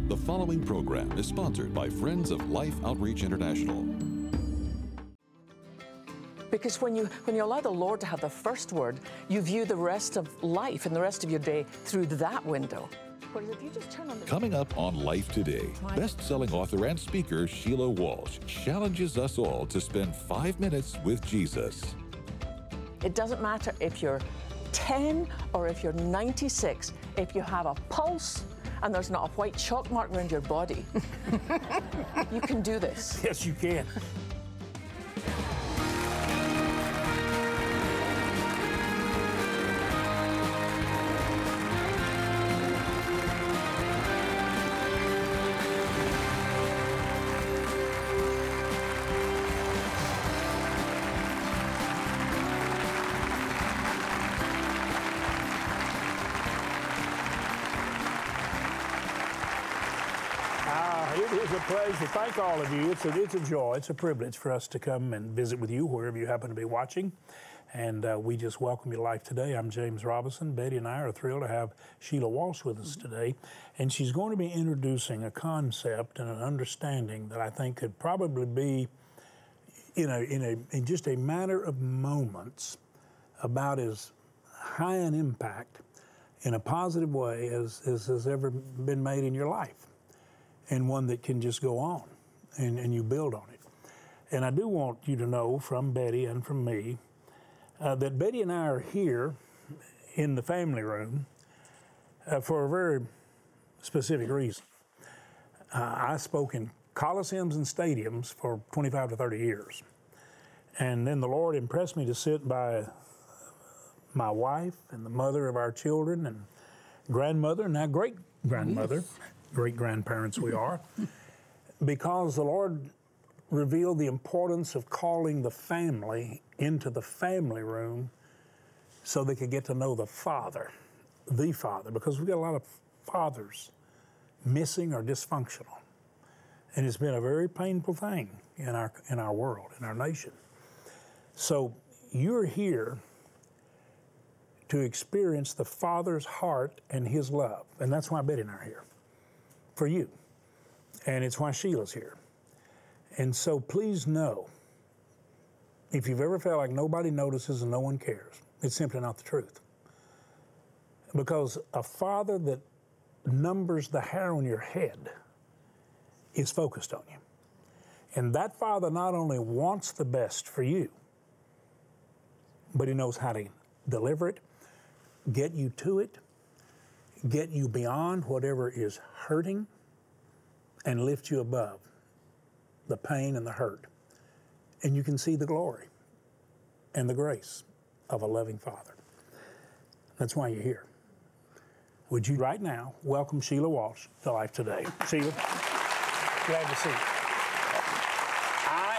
The following program is sponsored by Friends of Life Outreach International. Because when you allow the Lord to have the first word, you view the rest of life and the rest of your day through that window. Whereas if you just turn on the... Coming up on Life Today, best-selling author and speaker Sheila Walsh challenges us all to spend 5 minutes with Jesus. It doesn't matter if you're 10 or if you're 96, if you have a pulse and there's not a white chalk mark around your body, you can do this. Yes, you can. It is a pleasure. Thank all of you. It's a joy. It's a privilege for us to come and visit with you wherever you happen to be watching. And we just welcome you to Life Today. I'm James Robinson. Betty and I are thrilled to have Sheila Walsh with us today. And she's going to be introducing a concept and an understanding that I think could probably be, in just a matter of moments, about as high an impact in a positive way as has ever been made in your life. And one that can just go on, and you build on it. And I do want you to know from Betty and from me that Betty and I are here in the family room for a very specific reason. I spoke in coliseums and stadiums for 25 to 30 years. And then the Lord impressed me to sit by my wife and the mother of our children and grandmother, and now great-grandmother. Yes. Great-grandparents we are, because the Lord revealed the importance of calling the family into the family room so they could get to know the Father, because we've got a lot of fathers missing or dysfunctional. And it's been a very painful thing in our world, in our nation. So you're here to experience the Father's heart and His love, and that's why Betty and I are here. For you. And it's why Sheila's here. And so please know, if you've ever felt like nobody notices and no one cares, it's simply not the truth. Because a father that numbers the hair on your head is focused on you. And that father not only wants the best for you, but he knows how to deliver it, get you to it, get you beyond whatever is hurting, and lift you above the pain and the hurt. And you can see the glory and the grace of a loving Father. That's why you're here. Would you right now welcome Sheila Walsh to Life Today? Sheila, glad to see you. I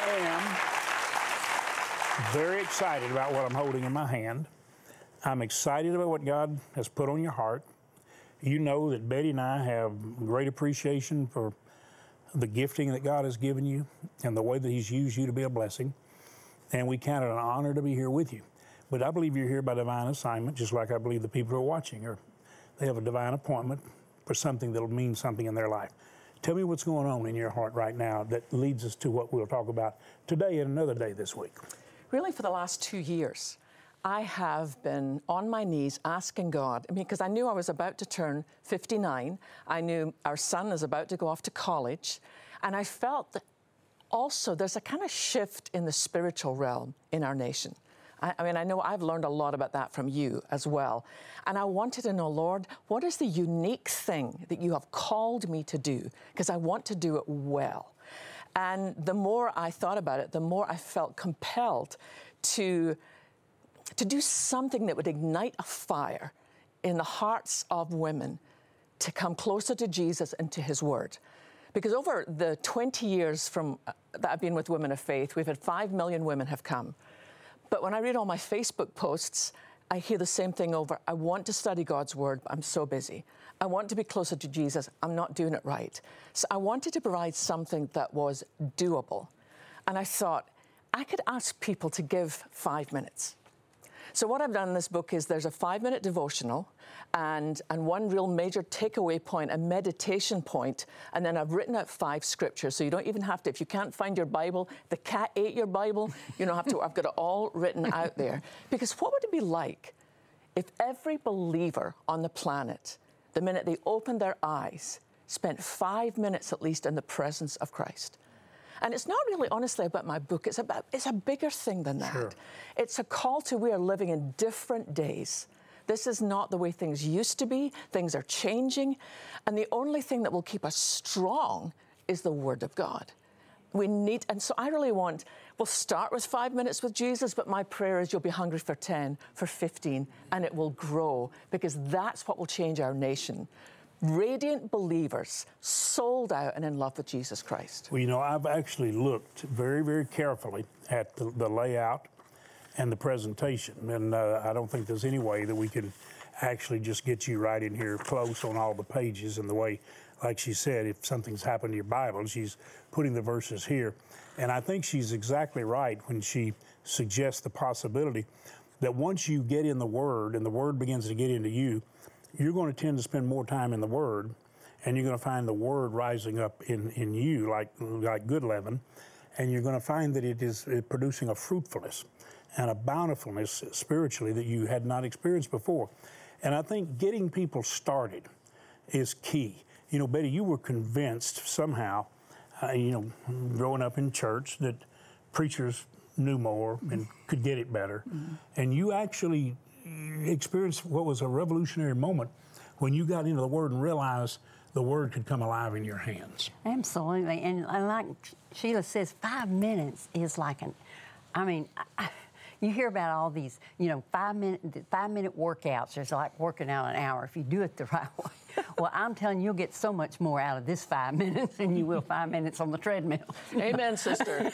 am very excited about what I'm holding in my hand. I'm excited about what God has put on your heart. You know that Betty and I have great appreciation for the gifting that God has given you and the way that He's used you to be a blessing. And we count it an honor to be here with you. But I believe you're here by divine assignment, just like I believe the people who are watching they have a divine appointment for something that will mean something in their life. Tell me what's going on in your heart right now that leads us to what we'll talk about today and another day this week. Really, for the last 2 years, I have been on my knees asking God, because I knew I was about to turn 59. I knew our son is about to go off to college. And I felt that also there's a kind of shift in the spiritual realm in our nation. I know I've learned a lot about that from you as well. And I wanted to know, Lord, what is the unique thing that you have called me to do? Because I want to do it well. And the more I thought about it, the more I felt compelled to do something that would ignite a fire in the hearts of women to come closer to Jesus and to His Word. Because over the 20 years that I've been with Women of Faith, we've had 5 million women have come. But when I read all my Facebook posts, I hear the same thing over. I want to study God's Word, but I'm so busy. I want to be closer to Jesus. I'm not doing it right. So I wanted to provide something that was doable. And I thought, I could ask people to give 5 minutes. So what I've done in this book is there's a 5-minute devotional and one real major takeaway point, a meditation point, and then I've written out 5 scriptures. So you don't even have to, if you can't find your Bible, the cat ate your Bible, you don't have to, I've got it all written out there. Because what would it be like if every believer on the planet, the minute they opened their eyes, spent 5 minutes at least in the presence of Christ? And it's not really, honestly, about my book. It's a bigger thing than that. Sure. It's a call to, we are living in different days. This is not the way things used to be. Things are changing. And the only thing that will keep us strong is the Word of God. We need, and so I really want, we'll start with 5 minutes with Jesus, but my prayer is you'll be hungry for 10, for 15, and it will grow, because that's what will change our nation. Radiant believers, sold out and in love with Jesus Christ. Well, you know, I've actually looked very, very carefully at the layout and the presentation, and I don't think there's any way that we can actually just get you right in here close on all the pages, and the way, like she said, if something's happened to your Bible, she's putting the verses here. And I think she's exactly right when she suggests the possibility that once you get in the Word and the Word begins to get into you, you're going to tend to spend more time in the Word, and you're going to find the Word rising up in you like good leaven, and you're going to find that it is producing a fruitfulness and a bountifulness spiritually that you had not experienced before. And I think getting people started is key. You know, Betty, you were convinced somehow, growing up in church, that preachers knew more and could get it better. Mm-hmm. And you actually experienced what was a revolutionary moment when you got into the Word and realized the Word could come alive in your hands. Absolutely. And like Sheila says, 5 minutes is like you hear about all these, 5-minute workouts. It's like working out an hour if you do it the right way. Well, I'm telling you, you'll get so much more out of this 5 minutes than you will 5 minutes on the treadmill. Amen, sister.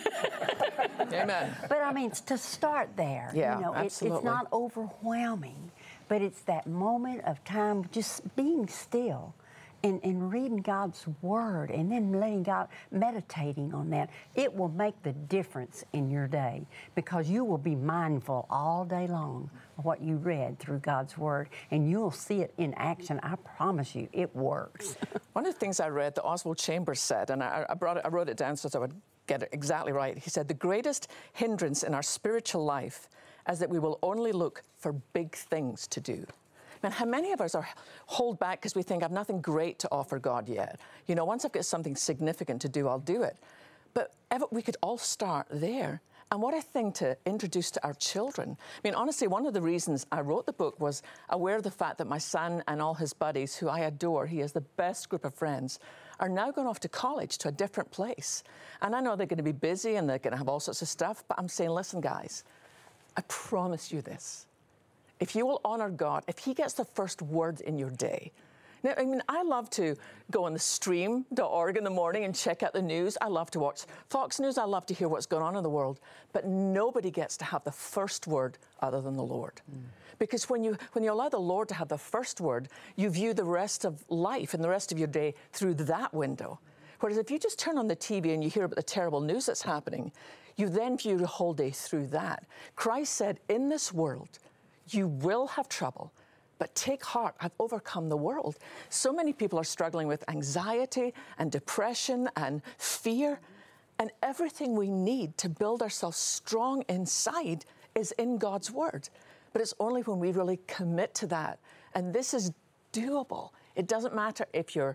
Amen. But I mean, to start there, absolutely. It's not overwhelming, but it's that moment of time just being still and reading God's Word and then letting God, meditating on that. It will make the difference in your day, because you will be mindful all day long of what you read through God's Word, and you'll see it in action. I promise you, it works. One of the things I read that Oswald Chambers said, and I wrote it down so that I would get it exactly right. He said, the greatest hindrance in our spiritual life is that we will only look for big things to do. Man, how many of us hold back because we think I've nothing great to offer God yet? Once I've got something significant to do, I'll do it. But we could all start there. And what a thing to introduce to our children. I mean, honestly, one of the reasons I wrote the book was aware of the fact that my son and all his buddies, who I adore, he has the best group of friends, are now going off to college, to a different place. And I know they're going to be busy and they're going to have all sorts of stuff, but I'm saying, listen, guys, I promise you this. If you will honor God, if He gets the first word in your day. Now, I mean, I love to go on the stream.org in the morning and check out the news. I love to watch Fox News. I love to hear what's going on in the world. But nobody gets to have the first word other than the Lord. Because when you allow the Lord to have the first word, you view the rest of life and the rest of your day through that window. Whereas if you just turn on the TV and you hear about the terrible news that's happening, you then view the whole day through that. Christ said, in this world, you will have trouble, but take heart, I've overcome the world. So many people are struggling with anxiety and depression and fear, and everything we need to build ourselves strong inside is in God's Word. But it's only when we really commit to that. And this is doable. It doesn't matter if you're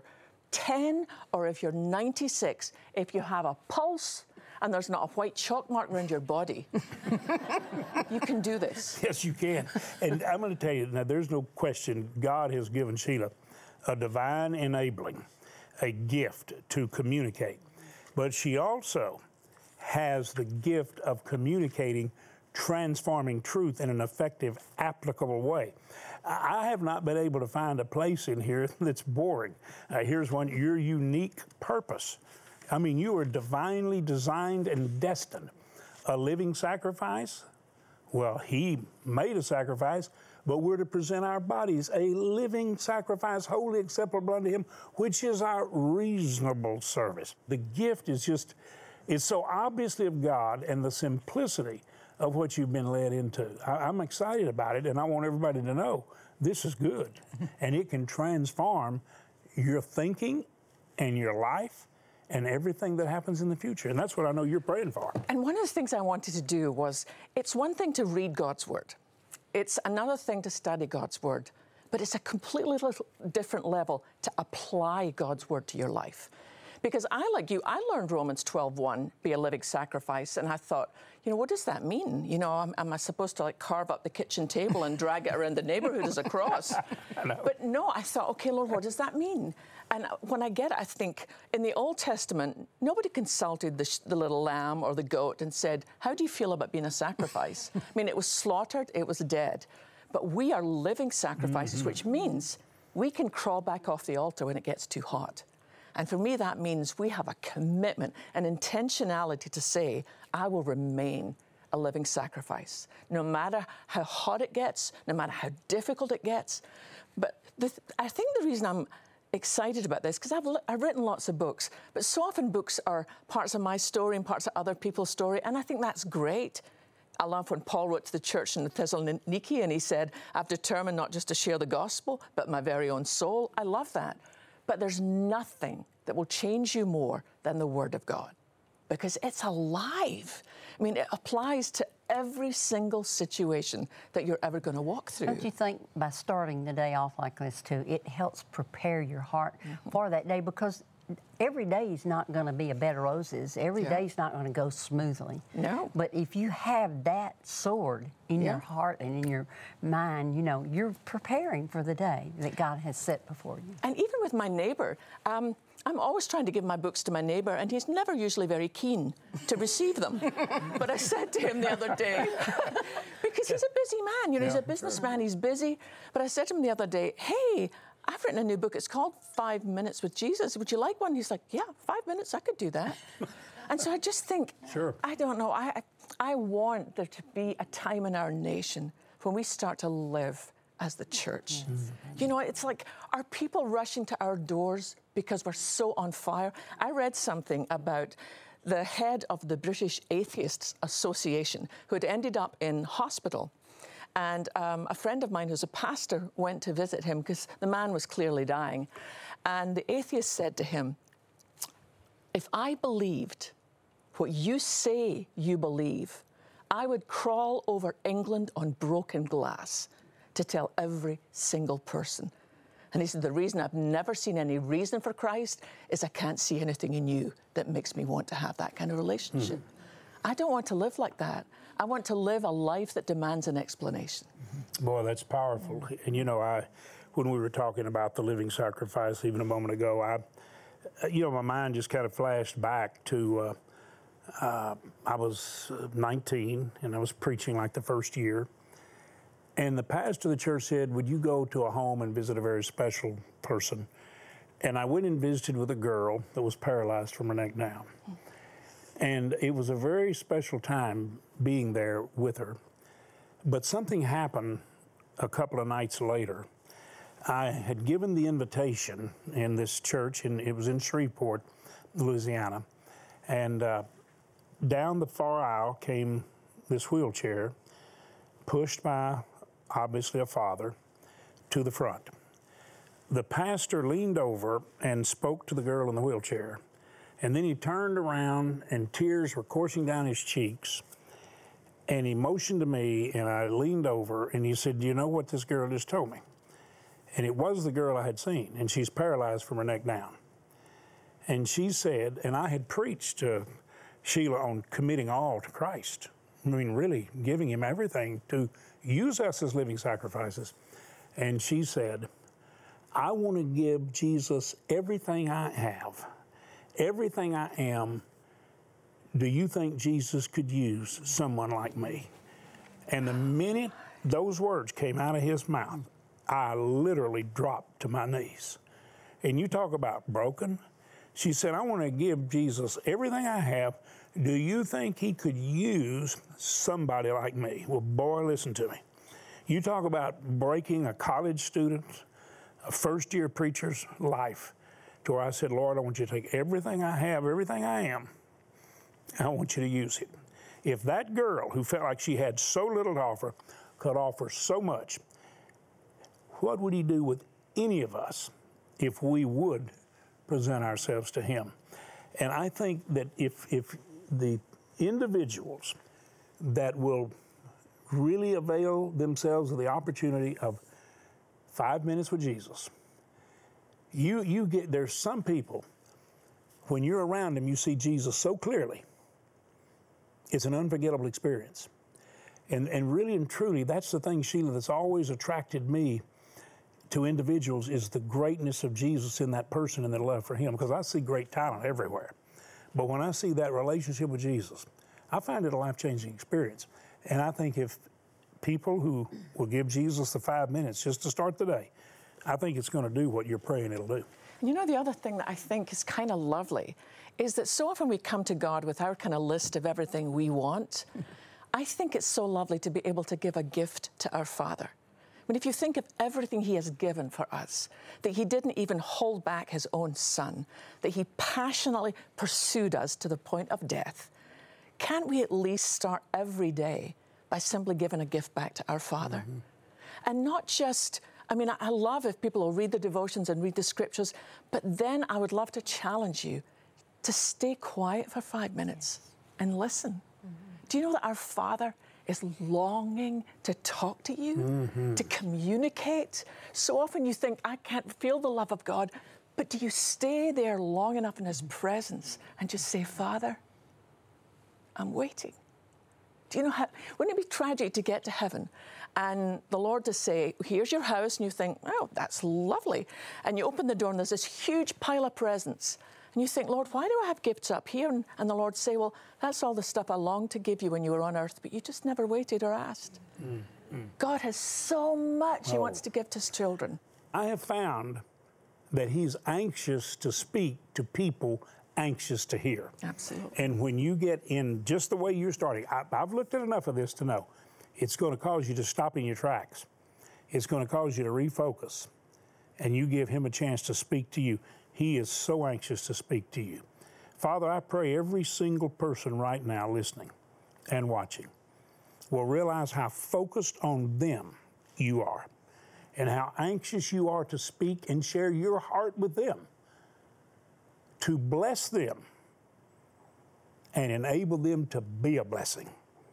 10 or if you're 96, if you have a pulse, and there's not a white chalk mark around your body. You can do this. Yes, you can. And I'm going to tell you, now there's no question God has given Sheila a divine enabling, a gift to communicate. But she also has the gift of communicating transforming truth in an effective, applicable way. I have not been able to find a place in here that's boring. Here's one, your unique purpose. I mean, you are divinely designed and destined. A living sacrifice? Well, He made a sacrifice, but we're to present our bodies a living sacrifice, wholly acceptable unto Him, which is our reasonable service. The gift is it's so obviously of God, and the simplicity of what you've been led into. I'm excited about it, and I want everybody to know this is good, and it can transform your thinking and your life and everything that happens in the future. And that's what I know you're praying for. And one of the things I wanted to do was, it's one thing to read God's Word. It's another thing to study God's Word. But it's a completely different level to apply God's Word to your life. Because I, like you, I learned Romans 12:1, be a living sacrifice, and I thought, what does that mean? Am I supposed to carve up the kitchen table and drag it around the neighborhood as a cross? But no, I thought, okay, Lord, what does that mean? And when I get it, I think in the Old Testament, nobody consulted the little lamb or the goat and said, how do you feel about being a sacrifice? It was slaughtered, it was dead. But we are living sacrifices, which means we can crawl back off the altar when it gets too hot. And for me, that means we have a commitment, an intentionality to say, I will remain a living sacrifice, no matter how hot it gets, no matter how difficult it gets. But I think the reason I'm excited about this, because I've written lots of books, but so often books are parts of my story and parts of other people's story, and I think that's great. I love when Paul wrote to the church in Thessaloniki, and he said, I've determined not just to share the gospel, but my very own soul. I love that. But there's nothing that will change you more than the Word of God, because it's alive. It applies to every single situation that you're ever going to walk through. Don't you think by starting the day off like this too, it helps prepare your heart for that day? Because every day is not going to be a bed of roses. Every day is not going to go smoothly. No. But if you have that sword in your heart and in your mind, you're preparing for the day that God has set before you. And even with my neighbor, I'm always trying to give my books to my neighbor, and he's never usually very keen to receive them. But I said to him the other day, because he's a busy man, he's a businessman, he's busy. But I said to him the other day, hey, I've written a new book. It's called 5 Minutes with Jesus. Would you like one? He's like, yeah, 5 minutes, I could do that. And so I just think, I don't know, I want there to be a time in our nation when we start to live as the church. It's like, are people rushing to our doors because we're so on fire? I read something about the head of the British Atheists Association, who had ended up in hospital. And a friend of mine who's a pastor went to visit him because the man was clearly dying. And the atheist said to him, if I believed what you say you believe, I would crawl over England on broken glass to tell every single person. And he said, the reason I've never seen any reason for Christ is I can't see anything in you that makes me want to have that kind of relationship. I don't want to live like that. I want to live a life that demands an explanation. Boy, that's powerful. And when we were talking about the living sacrifice even a moment ago, my mind just kind of flashed back to I was 19 and I was preaching like the first year. And the pastor of the church said, would you go to a home and visit a very special person? And I went and visited with a girl that was paralyzed from her neck down. And it was a very special time being there with her. But something happened a couple of nights later. I had given the invitation in this church, and it was in Shreveport, Louisiana. And down the far aisle came this wheelchair, pushed by, obviously, a father, to the front. The pastor leaned over and spoke to the girl in the wheelchair. And then he turned around, and tears were coursing down his cheeks. And he motioned to me, and I leaned over, and he said, do you know what this girl just told me? And it was the girl I had seen, and she's paralyzed from her neck down. And she said, and I had preached to Sheila on committing all to Christ. Really giving him everything to use us as living sacrifices. And she said, I want to give Jesus everything I have, everything I am. Do you think Jesus could use someone like me? And the minute those words came out of his mouth, I literally dropped to my knees. And you talk about broken. She said, I want to give Jesus everything I have. Do you think he could use somebody like me? Well, boy, listen to me. You talk about breaking a college student, a first-year preacher's life, to where I said, Lord, I want you to take everything I have, everything I am, I want you to use it. If that girl who felt like she had so little to offer could offer so much, what would he do with any of us if we would present ourselves to him? And I think that if the individuals that will really avail themselves of the opportunity of 5 minutes with Jesus, there's some people, when you're around them, you see Jesus so clearly. It's an unforgettable experience. And really and truly, that's the thing, Sheila, that's always attracted me to individuals, is the greatness of Jesus in that person and their love for him, because I see great talent everywhere. But when I see that relationship with Jesus, I find it a life-changing experience. And I think if people who will give Jesus the 5 minutes just to start the day, I think it's going to do what you're praying it'll do. You know, the other thing that I think is kind of lovely is that so often we come to God with our kind of list of everything we want. I think it's so lovely to be able to give a gift to our Father. I mean, if you think of everything he has given for us, that he didn't even hold back his own son, that he passionately pursued us to the point of death, can't we at least start every day by simply giving a gift back to our Father? Mm-hmm. And not just, I mean, I love if people will read the devotions and read the scriptures, but then I would love to challenge you to stay quiet for 5 minutes and listen. Mm-hmm. Do you know that our Father is longing to talk to you, mm-hmm. to communicate? So often you think, I can't feel the love of God, but do you stay there long enough in his presence and just say, Father, I'm waiting? Do you know how, wouldn't it be tragic to get to heaven and the Lord to say, here's your house, and you think, oh, that's lovely. And you open the door and there's this huge pile of presents. And you think, Lord, why do I have gifts up here? And the Lord say, well, that's all the stuff I longed to give you when you were on earth, but you just never waited or asked. Mm-hmm. God has so much he wants to give to his children. I have found that he's anxious to speak to people anxious to hear. Absolutely. And when you get in just the way you're starting, I've looked at enough of this to know it's going to cause you to stop in your tracks. It's going to cause you to refocus, and you give him a chance to speak to you. He is so anxious to speak to you. Father, I pray every single person right now listening and watching will realize how focused on them you are and how anxious you are to speak and share your heart with them, to bless them and enable them to be a blessing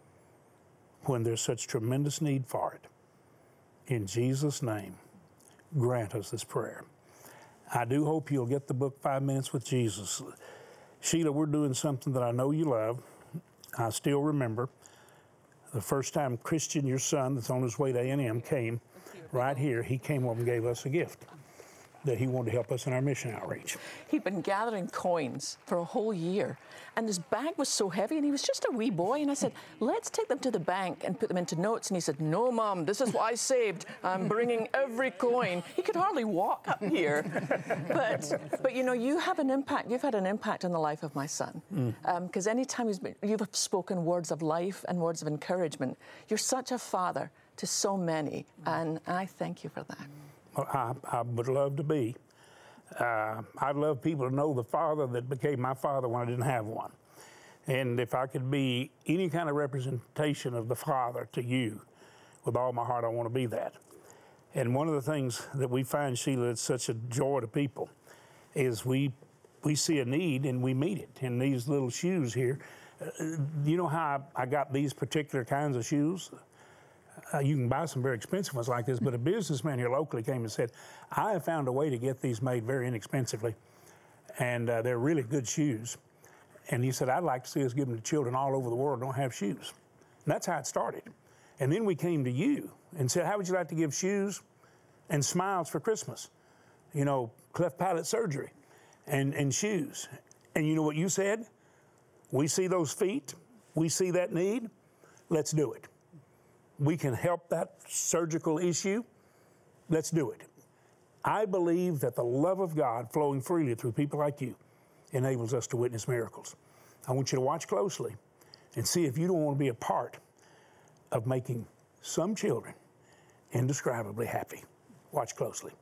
when there's such tremendous need for it. In Jesus' name, grant us this prayer. I do hope you'll get the book 5 Minutes with Jesus. Sheila, we're doing something that I know you love. I still remember the first time Christian, your son, that's on his way to A&M, came right here. He came over and gave us a gift that he wanted to help us in our mission outreach. He'd been gathering coins for a whole year, and his bag was so heavy, and he was just a wee boy, and I said, let's take them to the bank and put them into notes. And he said, no, Mom, this is what I saved. I'm bringing every coin. He could hardly walk up here. But you know, you have an impact. You've had an impact on the life of my son. Because anytime you've spoken words of life and words of encouragement, you're such a father to so many, and I thank you for that. Well, I would love to be. I'd love people to know the father that became my father when I didn't have one. And if I could be any kind of representation of the Father to you, with all my heart, I want to be that. And one of the things that we find, Sheila, that's such a joy to people, is we see a need and we meet it. And these little shoes here, you know how I got these particular kinds of shoes? You can buy some very expensive ones like this, but a businessman here locally came and said, I have found a way to get these made very inexpensively, and they're really good shoes. And he said, I'd like to see us give them to children all over the world who don't have shoes. And that's how it started. And then we came to you and said, how would you like to give shoes and smiles for Christmas? You know, cleft palate surgery and shoes. And you know what you said? We see those feet. We see that need. Let's do it. We can help that surgical issue. Let's do it. I believe that the love of God flowing freely through people like you enables us to witness miracles. I want you to watch closely and see if you don't want to be a part of making some children indescribably happy. Watch closely.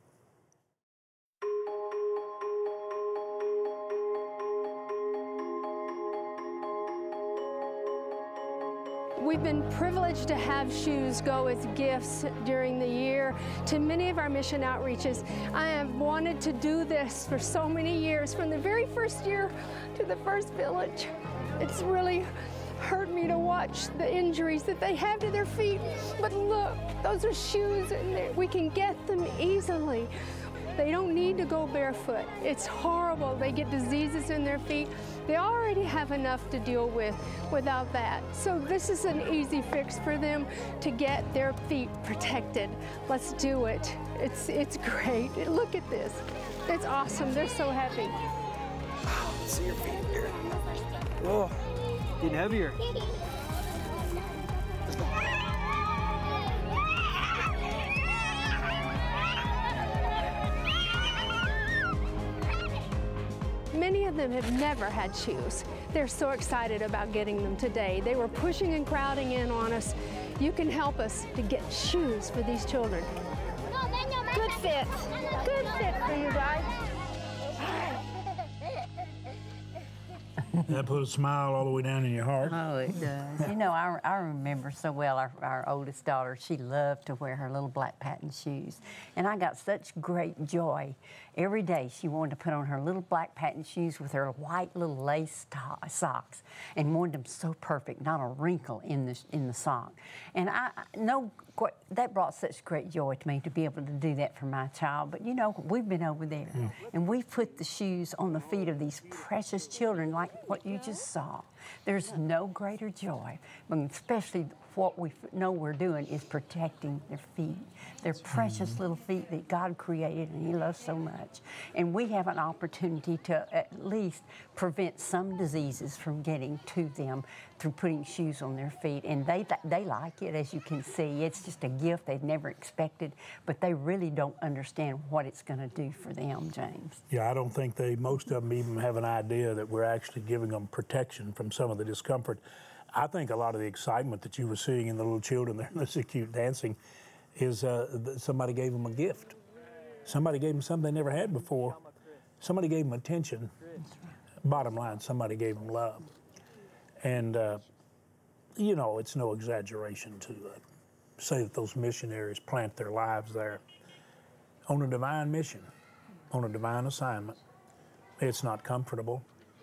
We've been privileged to have shoes go as gifts during the year to many of our mission outreaches. I have wanted to do this for so many years, from the very first year to the first village. It's really hurt me to watch the injuries that they have to their feet. But look, those are shoes and we can get them easily. They don't need to go barefoot. It's horrible. They get diseases in their feet. They already have enough to deal with without that. So this is an easy fix for them to get their feet protected. Let's do it. It's great. Look at this. It's awesome. They're so happy. Wow, see your feet here. Oh, getting heavier. Many of them have never had shoes. They're so excited about getting them today. They were pushing and crowding in on us. You can help us to get shoes for these children. Good fit. Good fit for you guys. That put a smile all the way down in your heart. Oh, it does. You know, I remember so well our oldest daughter, she loved to wear her little black patent shoes. And I got such great joy. Every day she wanted to put on her little black patent shoes with her white little lace socks and wanted them so perfect, not a wrinkle in the sock. And I know that brought such great joy to me to be able to do that for my child. But you know, we've been over there and we've put the shoes on the feet of these precious children like what you just saw. There's no greater joy, but especially what we know we're doing is protecting their feet. Their precious little feet that God created and He loves so much. And we have an opportunity to at least prevent some diseases from getting to them through putting shoes on their feet. And they like it, as you can see. It's just a gift they've never expected, but they really don't understand what it's going to do for them, James. Yeah, I don't think most of them even have an idea that we're actually giving them protection from some of the discomfort. I think a lot of the excitement that you were seeing in the little children there, they're so cute dancing, is somebody gave them a gift. Somebody gave them something they never had before. Somebody gave them attention. Bottom line, somebody gave them love. And, you know, it's no exaggeration to say that those missionaries plant their lives there on a divine mission, on a divine assignment. It's not comfortable.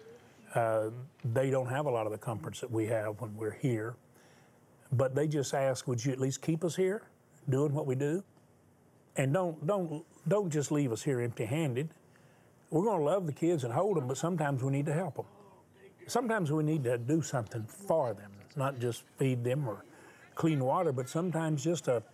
They don't have a lot of the comforts that we have when we're here. But they just ask, would you at least keep us here, doing what we do? And don't just leave us here empty-handed. We're going to love the kids and hold them, but sometimes we need to help them. Sometimes we need to do something for them, not just feed them or clean water, but sometimes just a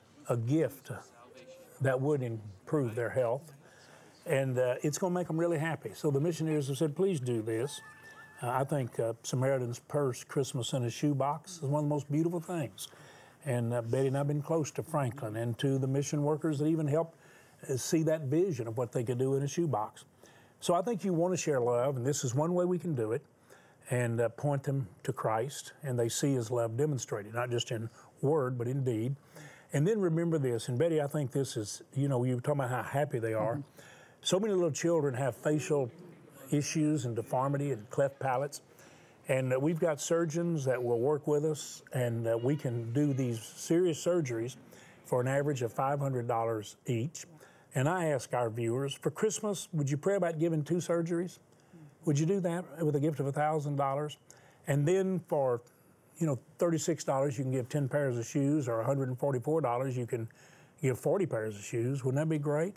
gift that would improve their health. And it's going to make them really happy. So the missionaries have said, please do this. I think Samaritan's Purse, Christmas in a Shoebox, is one of the most beautiful things. And Betty and I have been close to Franklin and to the mission workers that even helped see that vision of what they could do in a shoebox. So I think you want to share love, and this is one way we can do it, and point them to Christ, and they see His love demonstrated, not just in word, but in deed. And then remember this, and Betty, I think this is, you know, you were talking about how happy they are. So many little children have facial issues and deformity and cleft palates. And we've got surgeons that will work with us, and we can do these serious surgeries for an average of $500 each. And I ask our viewers, for Christmas, would you pray about giving 2 surgeries? Would you do that with a gift of $1,000? And then for, you know, $36, you can give 10 pairs of shoes, or $144, you can give 40 pairs of shoes. Wouldn't that be great?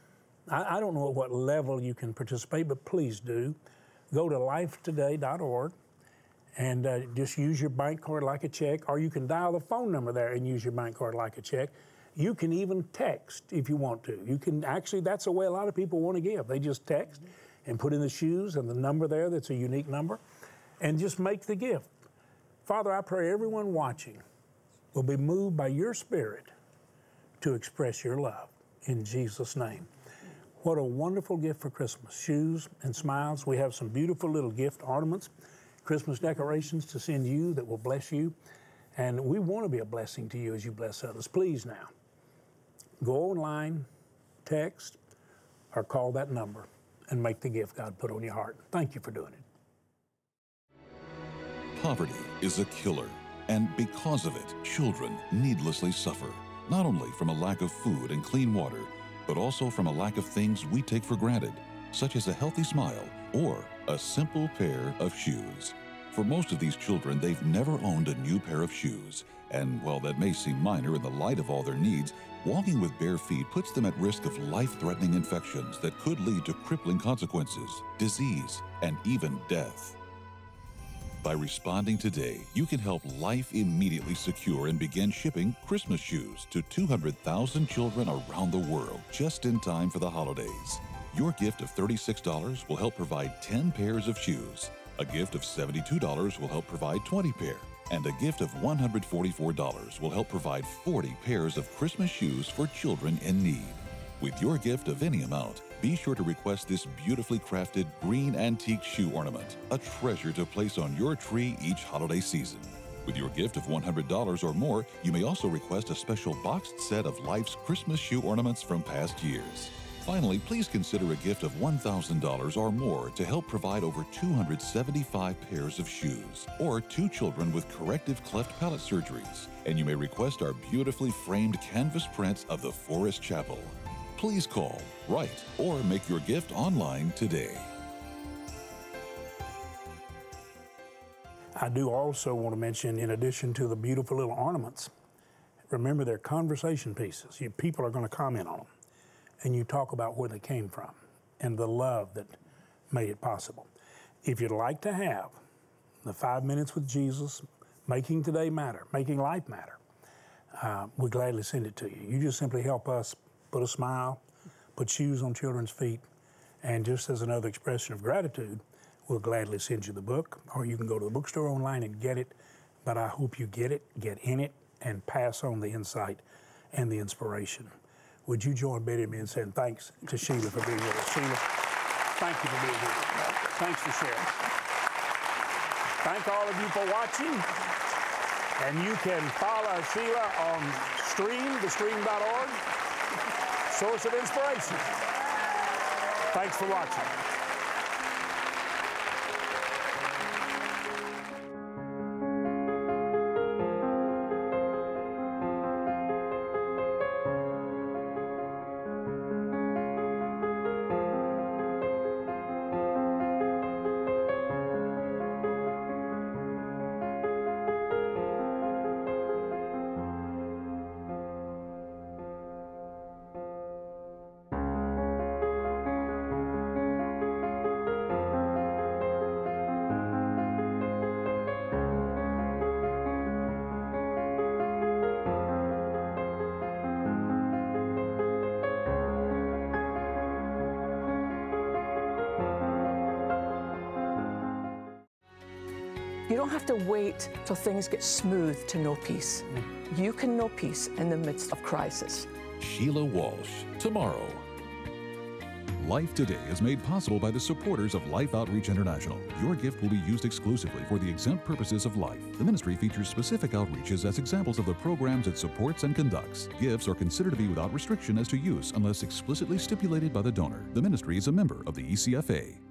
I don't know at what level you can participate, but please do. Go to lifetoday.org and just use your bank card like a check, or you can dial the phone number there and use your bank card like a check. You can even text if you want to. You can actually, that's the way a lot of people want to give. They just text and put in the shoes and the number there that's a unique number and just make the gift. Father, I pray everyone watching will be moved by your Spirit to express your love in Jesus' name. What a wonderful gift for Christmas. Shoes and smiles. We have some beautiful little gift ornaments, Christmas decorations to send you that will bless you. And we want to be a blessing to you as you bless others. Please now, go online, text, or call that number and make the gift God put on your heart. Thank you for doing it. Poverty is a killer. And because of it, children needlessly suffer, not only from a lack of food and clean water, but also from a lack of things we take for granted, such as a healthy smile or a simple pair of shoes. For most of these children, they've never owned a new pair of shoes. And while that may seem minor in the light of all their needs, walking with bare feet puts them at risk of life-threatening infections that could lead to crippling consequences, disease, and even death. By responding today, you can help Life immediately secure and begin shipping Christmas shoes to 200,000 children around the world just in time for the holidays. Your gift of $36 will help provide 10 pairs of shoes. A gift of $72 will help provide 20 pair. And a gift of $144 will help provide 40 pairs of Christmas shoes for children in need. With your gift of any amount, be sure to request this beautifully crafted green antique shoe ornament, a treasure to place on your tree each holiday season. With your gift of $100 or more, you may also request a special boxed set of Life's Christmas shoe ornaments from past years. Finally, please consider a gift of $1,000 or more to help provide over 275 pairs of shoes, or 2 children with corrective cleft palate surgeries. And you may request our beautifully framed canvas prints of the Forest Chapel. Please call, write, or make your gift online today. I do also want to mention, in addition to the beautiful little ornaments, remember they're conversation pieces. People are going to comment on them. And you talk about where they came from and the love that made it possible. If you'd like to have the 5 minutes with Jesus, making today matter, making life matter, we gladly send it to you. You just simply help us put a smile, put shoes on children's feet, and just as another expression of gratitude, we'll gladly send you the book, or you can go to the bookstore online and get it. But I hope you get it, get in it, and pass on the insight and the inspiration. Would you join Betty and me in saying thanks to Sheila for being with us? Sheila, thank you for being here. Thanks for sharing. Thank all of you for watching. And you can follow Sheila on thestream.org, source of inspiration. Thanks for watching. You don't have to wait till things get smooth to know peace. You can know peace in the midst of crisis. Sheila Walsh, tomorrow. Life Today is made possible by the supporters of Life Outreach International. Your gift will be used exclusively for the exempt purposes of life. The ministry features specific outreaches as examples of the programs it supports and conducts. Gifts are considered to be without restriction as to use unless explicitly stipulated by the donor. The ministry is a member of the ECFA.